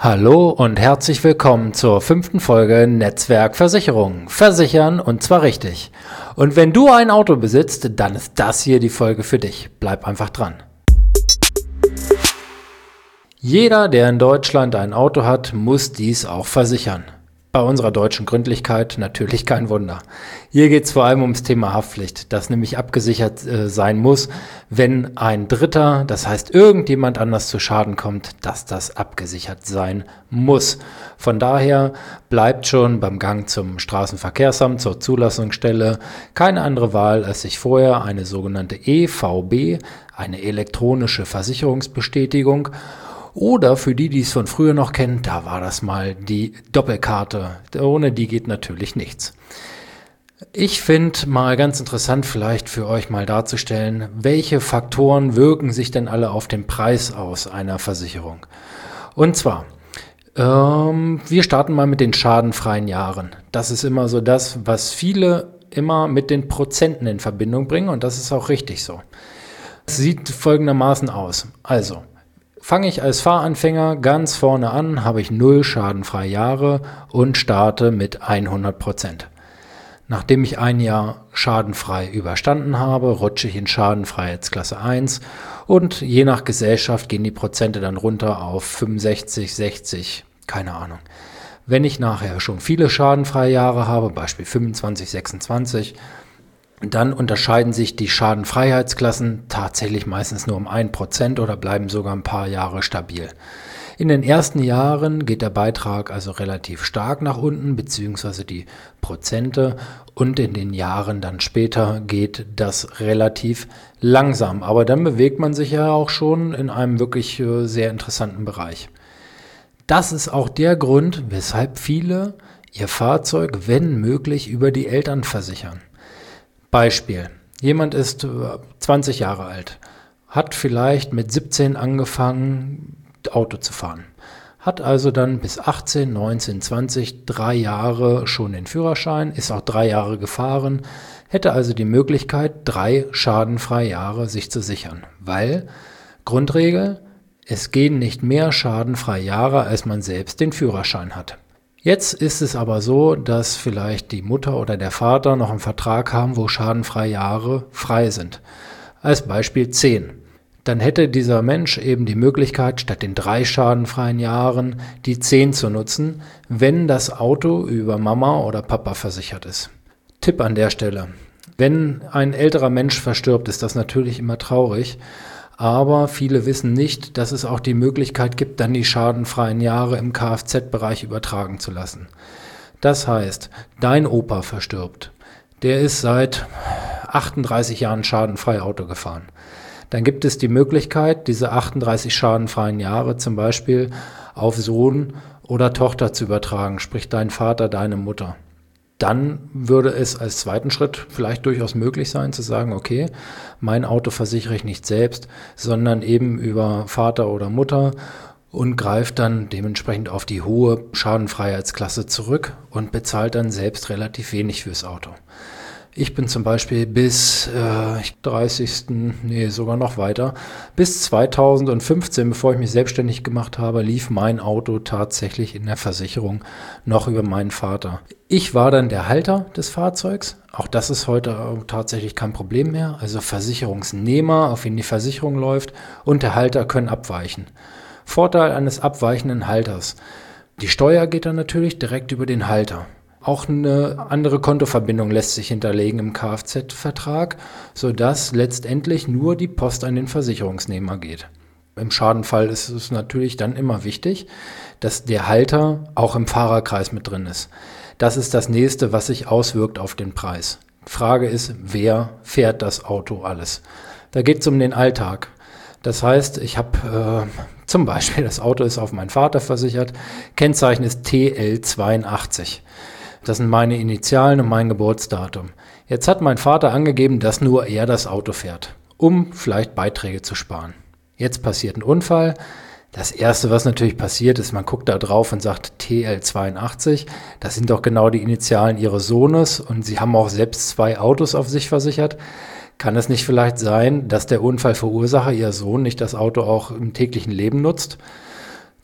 Hallo und herzlich willkommen zur 5. Folge Netzwerk Versicherung. Versichern und zwar richtig. Und wenn du ein Auto besitzt, dann ist das hier die Folge für dich. Bleib einfach dran. Jeder, der in Deutschland ein Auto hat, muss dies auch versichern. Bei unserer deutschen Gründlichkeit natürlich kein Wunder. Hier geht es vor allem ums Thema Haftpflicht, das nämlich abgesichert sein muss, wenn ein Dritter, das heißt irgendjemand anders zu Schaden kommt, dass das abgesichert sein muss. Von daher bleibt schon beim Gang zum Straßenverkehrsamt, zur Zulassungsstelle, keine andere Wahl, als sich vorher eine sogenannte EVB, eine elektronische Versicherungsbestätigung, oder für die es von früher noch kennen, da war das mal die Doppelkarte. Ohne die geht natürlich nichts. Ich finde mal ganz interessant vielleicht für euch mal darzustellen, welche Faktoren wirken sich denn alle auf den Preis aus einer Versicherung. Und zwar, wir starten mal mit den schadenfreien Jahren. Das ist immer so das, was viele immer mit den Prozenten in Verbindung bringen und das ist auch richtig so. Es sieht folgendermaßen aus. Also, fange ich als Fahranfänger ganz vorne an, habe ich 0 schadenfreie Jahre und starte mit 100%. Nachdem ich ein Jahr schadenfrei überstanden habe, rutsche ich in Schadenfreiheitsklasse 1 und je nach Gesellschaft gehen die Prozente dann runter auf 65, 60, keine Ahnung. Wenn ich nachher schon viele schadenfreie Jahre habe, Beispiel 25, 26, dann unterscheiden sich die Schadenfreiheitsklassen tatsächlich meistens nur um 1% oder bleiben sogar ein paar Jahre stabil. In den ersten Jahren geht der Beitrag also relativ stark nach unten, beziehungsweise die Prozente, und in den Jahren dann später geht das relativ langsam. Aber dann bewegt man sich ja auch schon in einem wirklich sehr interessanten Bereich. Das ist auch der Grund, weshalb viele ihr Fahrzeug, wenn möglich, über die Eltern versichern. Beispiel, jemand ist 20 Jahre alt, hat vielleicht mit 17 angefangen, Auto zu fahren, hat also dann bis 18, 19, 20, 3 Jahre schon den Führerschein, ist auch 3 Jahre gefahren, hätte also die Möglichkeit, 3 schadenfreie Jahre sich zu sichern, weil Grundregel, es gehen nicht mehr schadenfreie Jahre, als man selbst den Führerschein hat. Jetzt ist es aber so, dass vielleicht die Mutter oder der Vater noch einen Vertrag haben, wo schadenfreie Jahre frei sind. Als Beispiel 10. Dann hätte dieser Mensch eben die Möglichkeit, statt den 3 schadenfreien Jahren die 10 zu nutzen, wenn das Auto über Mama oder Papa versichert ist. Tipp an der Stelle. Wenn ein älterer Mensch verstirbt, ist das natürlich immer traurig. Aber viele wissen nicht, dass es auch die Möglichkeit gibt, dann die schadenfreien Jahre im Kfz-Bereich übertragen zu lassen. Das heißt, dein Opa verstirbt. Der ist seit 38 Jahren schadenfrei Auto gefahren. Dann gibt es die Möglichkeit, diese 38 schadenfreien Jahre zum Beispiel auf Sohn oder Tochter zu übertragen, sprich dein Vater, deine Mutter. Dann würde es als zweiten Schritt vielleicht durchaus möglich sein, zu sagen, okay, mein Auto versichere ich nicht selbst, sondern eben über Vater oder Mutter und greift dann dementsprechend auf die hohe Schadenfreiheitsklasse zurück und bezahlt dann selbst relativ wenig fürs Auto. Ich bin zum Beispiel bis sogar noch weiter, bis 2015, bevor ich mich selbstständig gemacht habe, lief mein Auto tatsächlich in der Versicherung noch über meinen Vater. Ich war dann der Halter des Fahrzeugs, auch das ist heute tatsächlich kein Problem mehr, also Versicherungsnehmer, auf den die Versicherung läuft, und der Halter können abweichen. Vorteil eines abweichenden Halters: die Steuer geht dann natürlich direkt über den Halter. Auch eine andere Kontoverbindung lässt sich hinterlegen im Kfz-Vertrag, sodass letztendlich nur die Post an den Versicherungsnehmer geht. Im Schadenfall ist es natürlich dann immer wichtig, dass der Halter auch im Fahrerkreis mit drin ist. Das ist das Nächste, was sich auswirkt auf den Preis. Die Frage ist, wer fährt das Auto alles? Da geht es um den Alltag. Das heißt, ich habe zum Beispiel, das Auto ist auf meinen Vater versichert, Kennzeichen ist TL82. Das sind meine Initialen und mein Geburtsdatum. Jetzt hat mein Vater angegeben, dass nur er das Auto fährt, um vielleicht Beiträge zu sparen. Jetzt passiert ein Unfall. Das Erste, was natürlich passiert, ist, man guckt da drauf und sagt TL82. Das sind doch genau die Initialen Ihres Sohnes und Sie haben auch selbst 2 Autos auf sich versichert. Kann es nicht vielleicht sein, dass der Unfallverursacher, Ihr Sohn, nicht das Auto auch im täglichen Leben nutzt?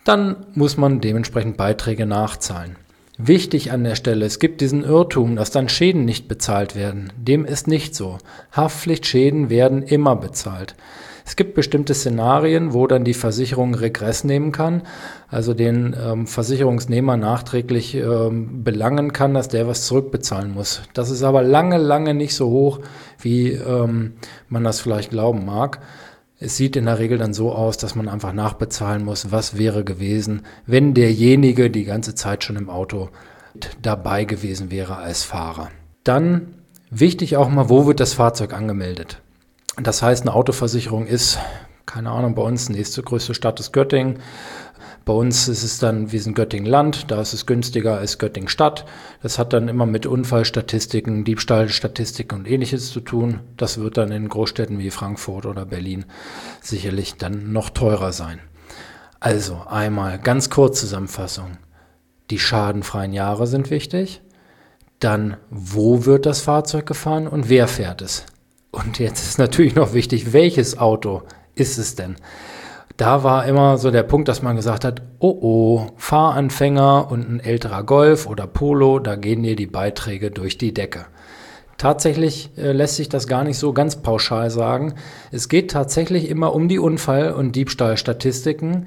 dann muss man dementsprechend Beiträge nachzahlen. Wichtig an der Stelle, es gibt diesen Irrtum, dass dann Schäden nicht bezahlt werden. Dem ist nicht so. Haftpflichtschäden werden immer bezahlt. Es gibt bestimmte Szenarien, wo dann die Versicherung Regress nehmen kann, also den Versicherungsnehmer nachträglich belangen kann, dass der was zurückbezahlen muss. Das ist aber lange, lange nicht so hoch, wie man das vielleicht glauben mag. Es sieht in der Regel dann so aus, dass man einfach nachbezahlen muss, was wäre gewesen, wenn derjenige die ganze Zeit schon im Auto dabei gewesen wäre als Fahrer. Dann wichtig auch mal, wo wird das Fahrzeug angemeldet? Das heißt, eine Autoversicherung ist, keine Ahnung, bei uns nächste größte Stadt ist Göttingen. Bei uns ist es dann, wir sind Göttingen-Land, da ist es günstiger als Göttingen-Stadt. Das hat dann immer mit Unfallstatistiken, Diebstahlstatistiken und Ähnliches zu tun. Das wird dann in Großstädten wie Frankfurt oder Berlin sicherlich dann noch teurer sein. Also einmal ganz kurz Zusammenfassung. Die schadenfreien Jahre sind wichtig. Dann, wo wird das Fahrzeug gefahren und wer fährt es? Und jetzt ist natürlich noch wichtig, welches Auto ist es denn? Da war immer so der Punkt, dass man gesagt hat, oh, Fahranfänger und ein älterer Golf oder Polo, da gehen dir die Beiträge durch die Decke. Tatsächlich lässt sich das gar nicht so ganz pauschal sagen. Es geht tatsächlich immer um die Unfall- und Diebstahlstatistiken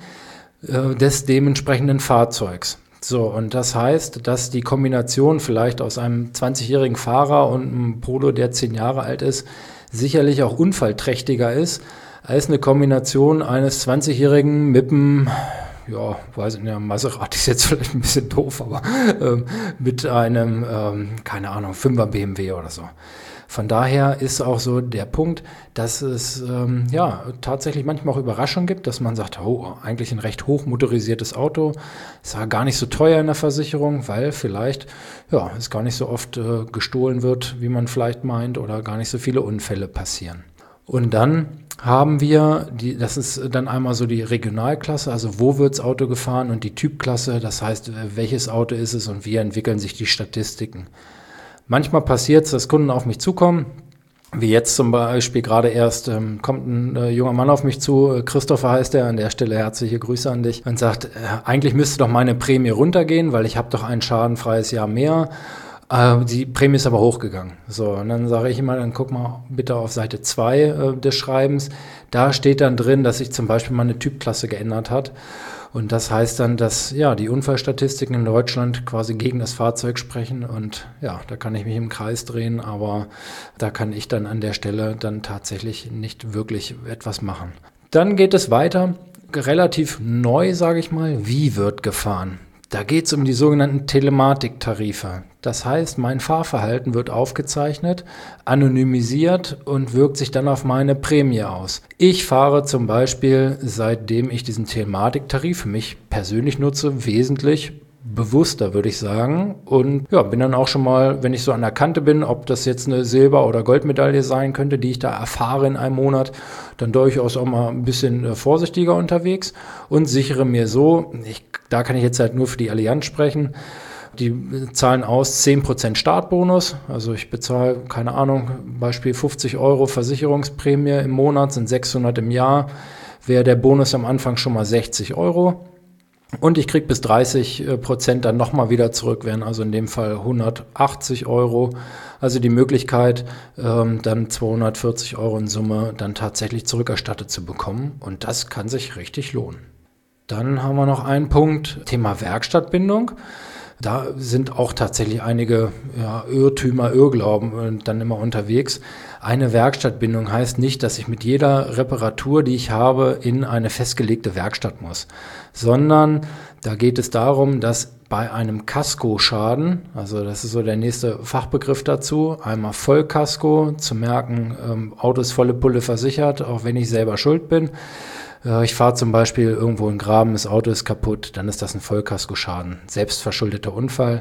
des dementsprechenden Fahrzeugs. So, und das heißt, dass die Kombination vielleicht aus einem 20-jährigen Fahrer und einem Polo, der 10 Jahre alt ist, sicherlich auch unfallträchtiger ist, als eine Kombination eines 20-Jährigen mit einem, ja, weiß nicht, Maserati ist jetzt vielleicht ein bisschen doof, aber mit einem, keine Ahnung, 5er BMW oder so. Von daher ist auch so der Punkt, dass es tatsächlich manchmal auch Überraschungen gibt, dass man sagt, oh, eigentlich ein recht hochmotorisiertes Auto, ist ja gar nicht so teuer in der Versicherung, weil vielleicht es gar nicht so oft gestohlen wird, wie man vielleicht meint, oder gar nicht so viele Unfälle passieren. Und dann haben wir, das ist dann einmal so die Regionalklasse, also wo wird das Auto gefahren, und die Typklasse, das heißt, welches Auto ist es und wie entwickeln sich die Statistiken. Manchmal passiert es, dass Kunden auf mich zukommen, wie jetzt zum Beispiel gerade erst kommt ein junger Mann auf mich zu, Christopher heißt er, an der Stelle herzliche Grüße an dich, und sagt, eigentlich müsste doch meine Prämie runtergehen, weil ich habe doch ein schadenfreies Jahr mehr. Die Prämie ist aber hochgegangen. So, und dann sage ich immer, dann guck mal bitte auf Seite 2 des Schreibens. Da steht dann drin, dass sich zum Beispiel meine Typklasse geändert hat. Und das heißt dann, dass die Unfallstatistiken in Deutschland quasi gegen das Fahrzeug sprechen. Und da kann ich mich im Kreis drehen, aber da kann ich dann an der Stelle dann tatsächlich nicht wirklich etwas machen. Dann geht es weiter, relativ neu, sage ich mal, wie wird gefahren? Da geht es um die sogenannten Telematiktarife. Das heißt, mein Fahrverhalten wird aufgezeichnet, anonymisiert und wirkt sich dann auf meine Prämie aus. Ich fahre zum Beispiel, seitdem ich diesen Telematiktarif für mich persönlich nutze, wesentlich bewusster, würde ich sagen. Und bin dann auch schon mal, wenn ich so an der Kante bin, ob das jetzt eine Silber- oder Goldmedaille sein könnte, die ich da erfahre in einem Monat, dann durchaus auch mal ein bisschen vorsichtiger unterwegs und sichere mir so, da kann ich jetzt halt nur für die Allianz sprechen, die zahlen aus 10% Startbonus, also ich bezahle, keine Ahnung, Beispiel 50 € Versicherungsprämie im Monat, sind 600 im Jahr, wäre der Bonus am Anfang schon mal 60 €. Und ich kriege bis 30% dann nochmal wieder zurück, wären also in dem Fall 180 €. Also die Möglichkeit, dann 240 € in Summe dann tatsächlich zurückerstattet zu bekommen. Und das kann sich richtig lohnen. Dann haben wir noch einen Punkt, Thema Werkstattbindung. Da sind auch tatsächlich einige Irrtümer, Irrglauben dann immer unterwegs. Eine Werkstattbindung heißt nicht, dass ich mit jeder Reparatur, die ich habe, in eine festgelegte Werkstatt muss, sondern da geht es darum, dass bei einem Kaskoschaden, also das ist so der nächste Fachbegriff dazu, einmal Vollkasko, zu merken, Auto ist volle Pulle versichert, auch wenn ich selber schuld bin. Ich fahre zum Beispiel irgendwo in einen Graben, das Auto ist kaputt, dann ist das ein Vollkaskoschaden, selbstverschuldeter Unfall.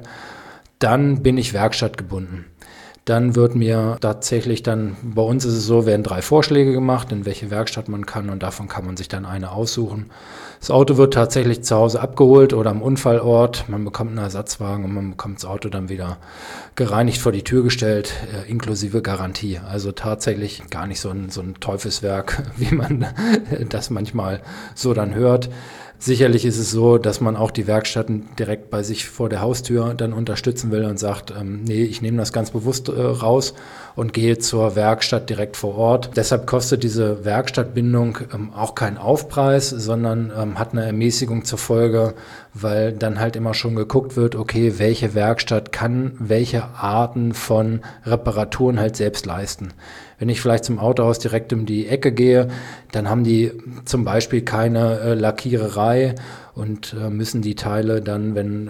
Dann bin ich werkstattgebunden. Dann wird mir tatsächlich bei uns ist es so, werden 3 Vorschläge gemacht, in welche Werkstatt man kann, und davon kann man sich dann eine aussuchen. Das Auto wird tatsächlich zu Hause abgeholt oder am Unfallort. Man bekommt einen Ersatzwagen und man bekommt das Auto dann wieder gereinigt vor die Tür gestellt, inklusive Garantie. Also tatsächlich gar nicht so ein Teufelswerk, wie man das manchmal so dann hört. Sicherlich ist es so, dass man auch die Werkstätten direkt bei sich vor der Haustür dann unterstützen will und sagt, nee, ich nehme das ganz bewusst raus und gehe zur Werkstatt direkt vor Ort. Deshalb kostet diese Werkstattbindung auch keinen Aufpreis, sondern hat eine Ermäßigung zur Folge, weil dann halt immer schon geguckt wird, okay, welche Werkstatt kann welche Arten von Reparaturen halt selbst leisten. Wenn ich vielleicht zum Autohaus direkt um die Ecke gehe, dann haben die zum Beispiel keine Lackiererei und müssen die Teile dann, wenn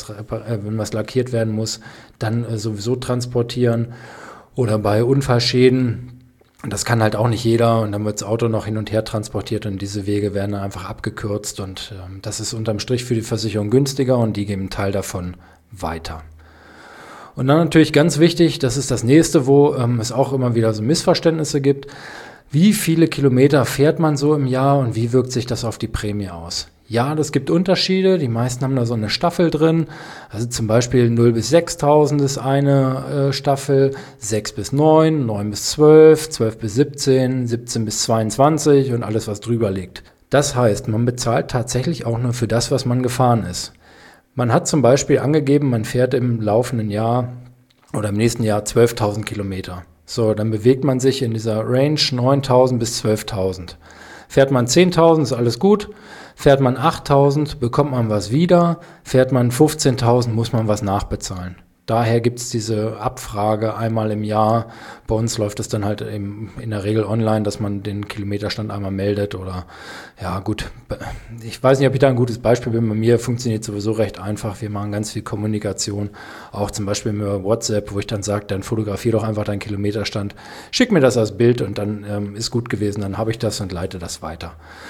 was lackiert werden muss, dann sowieso transportieren. Oder bei Unfallschäden, das kann halt auch nicht jeder und dann wird das Auto noch hin und her transportiert und diese Wege werden dann einfach abgekürzt und das ist unterm Strich für die Versicherung günstiger und die geben einen Teil davon weiter. Und dann natürlich ganz wichtig, das ist das nächste, wo es auch immer wieder so Missverständnisse gibt. Wie viele Kilometer fährt man so im Jahr und wie wirkt sich das auf die Prämie aus? Ja, das gibt Unterschiede. Die meisten haben da so eine Staffel drin. Also zum Beispiel 0 bis 6.000 ist eine Staffel, 6 bis 9, 9 bis 12, 12 bis 17, 17 bis 22 und alles, was drüber liegt. Das heißt, man bezahlt tatsächlich auch nur für das, was man gefahren ist. Man hat zum Beispiel angegeben, man fährt im laufenden Jahr oder im nächsten Jahr 12.000 Kilometer. So, dann bewegt man sich in dieser Range 9.000 bis 12.000. Fährt man 10.000, ist alles gut. Fährt man 8.000, bekommt man was wieder. Fährt man 15.000, muss man was nachbezahlen. Daher gibt es diese Abfrage einmal im Jahr. Bei uns läuft es dann halt in der Regel online, dass man den Kilometerstand einmal meldet oder ja gut, ich weiß nicht, ob ich da ein gutes Beispiel bin. Bei mir funktioniert sowieso recht einfach. Wir machen ganz viel Kommunikation, auch zum Beispiel über WhatsApp, wo ich dann sage, dann fotografier doch einfach deinen Kilometerstand, schick mir das als Bild und dann ist gut gewesen, dann habe ich das und leite das weiter.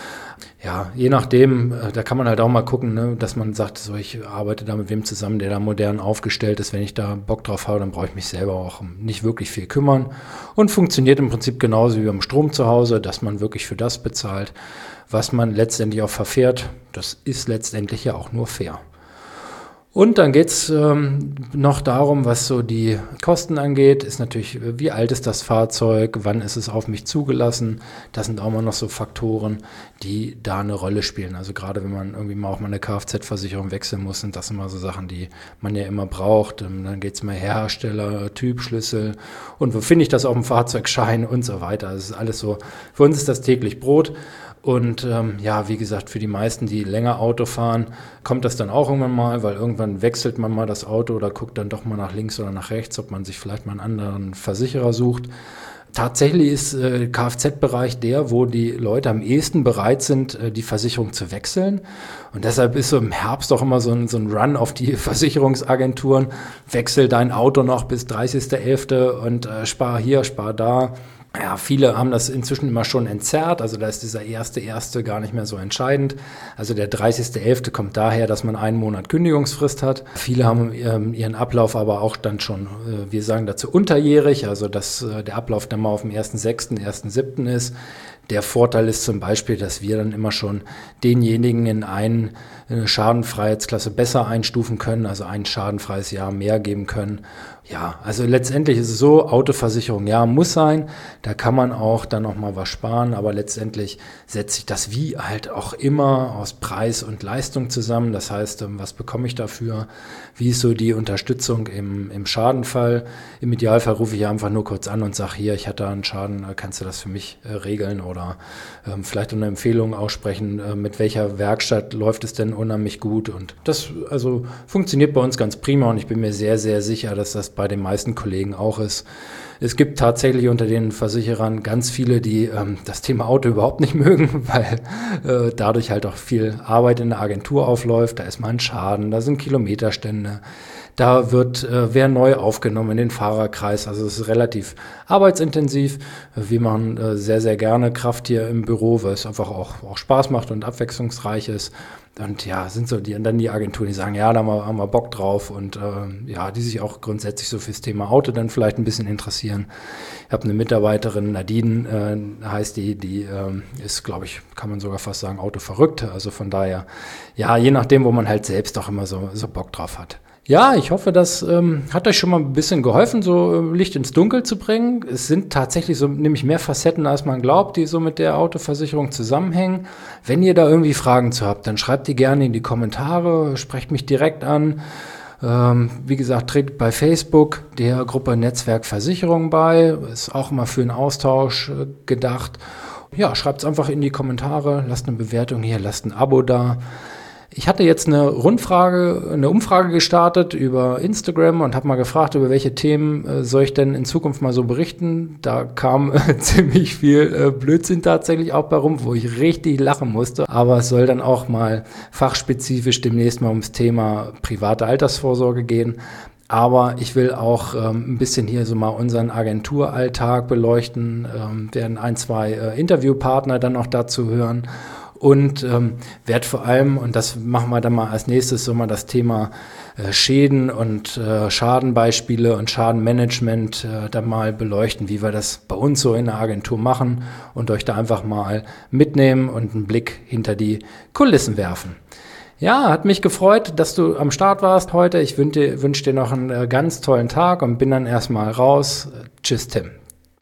Ja, je nachdem, da kann man halt auch mal gucken, ne, dass man sagt, so, ich arbeite da mit wem zusammen, der da modern aufgestellt ist. Wenn ich da Bock drauf habe, dann brauche ich mich selber auch nicht wirklich viel kümmern. Und funktioniert im Prinzip genauso wie beim Strom zu Hause, dass man wirklich für das bezahlt, was man letztendlich auch verfährt. Das ist letztendlich ja auch nur fair. Und dann geht's noch darum, was so die Kosten angeht, ist natürlich, wie alt ist das Fahrzeug, wann ist es auf mich zugelassen. Das sind auch mal noch so Faktoren, die da eine Rolle spielen. Also gerade wenn man irgendwie mal auch mal eine Kfz-Versicherung wechseln muss, sind das immer so Sachen, die man ja immer braucht. Dann geht's mal Hersteller, Typschlüssel und wo finde ich das auf dem Fahrzeugschein und so weiter. Das ist alles so, für uns ist das täglich Brot. Und ja, wie gesagt, für die meisten, die länger Auto fahren, kommt das dann auch irgendwann mal, weil irgendwann wechselt man mal das Auto oder guckt dann doch mal nach links oder nach rechts, ob man sich vielleicht mal einen anderen Versicherer sucht. Tatsächlich ist Kfz-Bereich der, wo die Leute am ehesten bereit sind, die Versicherung zu wechseln. Und deshalb ist so im Herbst auch immer so ein Run auf die Versicherungsagenturen. Wechsel dein Auto noch bis 30.11. und spar hier, spar da. Ja, viele haben das inzwischen immer schon entzerrt, also da ist dieser 1.1. gar nicht mehr so entscheidend. Also der 30.11. kommt daher, dass man einen Monat Kündigungsfrist hat. Viele haben ihren Ablauf aber auch dann schon, wir sagen dazu unterjährig, also dass der Ablauf dann mal auf dem 1.6., 1.7. ist. Der Vorteil ist zum Beispiel, dass wir dann immer schon denjenigen in eine Schadenfreiheitsklasse besser einstufen können, also ein schadenfreies Jahr mehr geben können. Ja, also letztendlich ist es so, Autoversicherung, ja, muss sein. Da kann man auch dann noch mal was sparen, aber letztendlich setzt sich das wie halt auch immer aus Preis und Leistung zusammen. Das heißt, was bekomme ich dafür? Wie ist so die Unterstützung im Schadenfall? Im Idealfall rufe ich einfach nur kurz an und sage, hier, ich hatte einen Schaden, kannst du das für mich regeln oder vielleicht eine Empfehlung aussprechen, mit welcher Werkstatt läuft es denn unheimlich gut? Und das also funktioniert bei uns ganz prima und ich bin mir sehr, sehr sicher, dass das bei den meisten Kollegen auch ist. Es gibt tatsächlich unter den Versicherern ganz viele, die das Thema Auto überhaupt nicht mögen, weil dadurch halt auch viel Arbeit in der Agentur aufläuft. Da ist mal ein Schaden, da sind Kilometerstände, da wer neu aufgenommen in den Fahrerkreis. Also es ist relativ arbeitsintensiv. Wir machen sehr, sehr gerne Kraft hier im Büro, weil es einfach auch Spaß macht und abwechslungsreich ist. Und ja, sind so dann die Agenturen, die sagen, ja, da haben wir Bock drauf und ja, die sich auch grundsätzlich so fürs Thema Auto dann vielleicht ein bisschen interessieren. Ich habe eine Mitarbeiterin, Nadine heißt die ist, glaube ich, kann man sogar fast sagen, autoverrückt. Also von daher, ja, je nachdem, wo man halt selbst auch immer so Bock drauf hat. Ja, ich hoffe, das hat euch schon mal ein bisschen geholfen, so Licht ins Dunkel zu bringen. Es sind tatsächlich so nämlich mehr Facetten, als man glaubt, die so mit der Autoversicherung zusammenhängen. Wenn ihr da irgendwie Fragen zu habt, dann schreibt die gerne in die Kommentare, sprecht mich direkt an. Wie gesagt, tretet bei Facebook der Gruppe Netzwerk Versicherung bei. Ist auch immer für einen Austausch gedacht. Ja, schreibt es einfach in die Kommentare, lasst eine Bewertung hier, lasst ein Abo da. Ich hatte jetzt eine Umfrage gestartet über Instagram und habe mal gefragt, über welche Themen soll ich denn in Zukunft mal so berichten. Da kam ziemlich viel Blödsinn tatsächlich auch bei rum, wo ich richtig lachen musste. Aber es soll dann auch mal fachspezifisch demnächst mal ums Thema private Altersvorsorge gehen. Aber ich will auch ein bisschen hier so mal unseren Agenturalltag beleuchten, werden ein, zwei Interviewpartner dann noch dazu hören. Und werde vor allem, und das machen wir dann mal als nächstes, so mal das Thema Schäden und Schadenbeispiele und Schadenmanagement dann mal beleuchten, wie wir das bei uns so in der Agentur machen und euch da einfach mal mitnehmen und einen Blick hinter die Kulissen werfen. Ja, hat mich gefreut, dass du am Start warst heute. Ich wünsche dir noch einen ganz tollen Tag und bin dann erstmal raus. Tschüss, Tim.